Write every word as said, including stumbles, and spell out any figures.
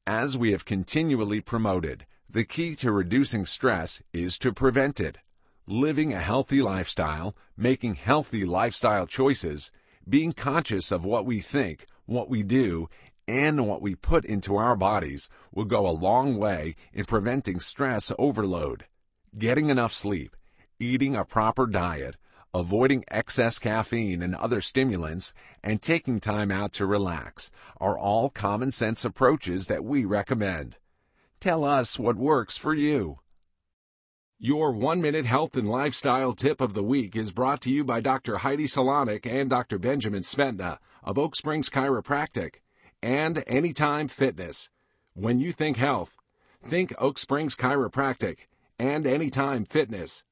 As we have continually promoted, the key to reducing stress is to prevent it. Living a healthy lifestyle, making healthy lifestyle choices, being conscious of what we think, what we do, and what we put into our bodies will go a long way in preventing stress overload. Getting enough sleep, eating a proper diet, avoiding excess caffeine and other stimulants, and taking time out to relax are all common sense approaches that we recommend. Tell us what works for you. Your one-minute health and lifestyle tip of the week is brought to you by Doctor Heidi Salonik and Doctor Benjamin Smetna of Oak Springs Chiropractic and Anytime Fitness. When you think health, think Oak Springs Chiropractic and Anytime Fitness.